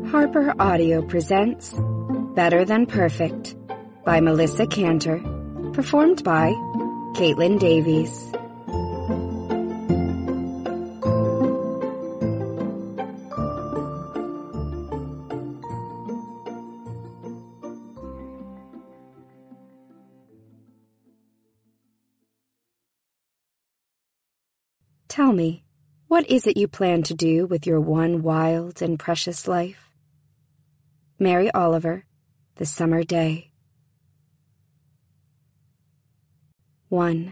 Harper Audio presents Better Than Perfect by Melissa Cantor, performed by Caitlin Davies. Tell me, what is it you plan to do with your one wild and precious life? Mary Oliver, The Summer Day. 1.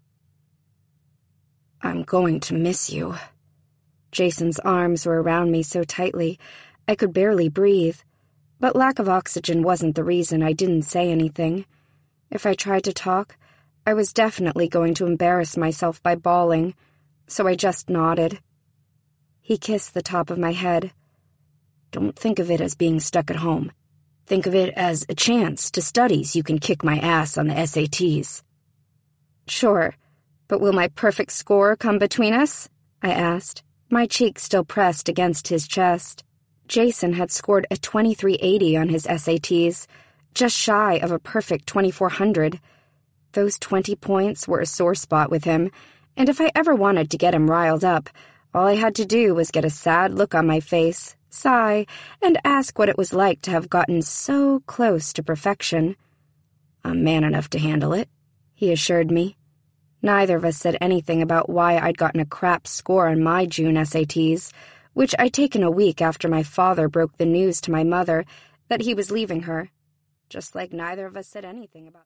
I'm going to miss you. Jason's arms were around me so tightly, I could barely breathe, but lack of oxygen wasn't the reason I didn't say anything. If I tried to talk, I was definitely going to embarrass myself by bawling, so I just nodded. He kissed the top of my head. Don't think of it as being stuck at home. Think of it as a chance to study so you can kick my ass on the SATs. Sure, but will my perfect score come between us? I asked, my cheek still pressed against his chest. Jason had scored a 2380 on his SATs, just shy of a perfect 2400. Those 20 points were a sore spot with him, and if I ever wanted to get him riled up, all I had to do was get a sad look on my face, sigh, and ask what it was like to have gotten so close to perfection. I'm man enough to handle it, he assured me. Neither of us said anything about why I'd gotten a crap score on my June SATs, which I'd taken a week after my father broke the news to my mother that he was leaving her, just like neither of us said anything about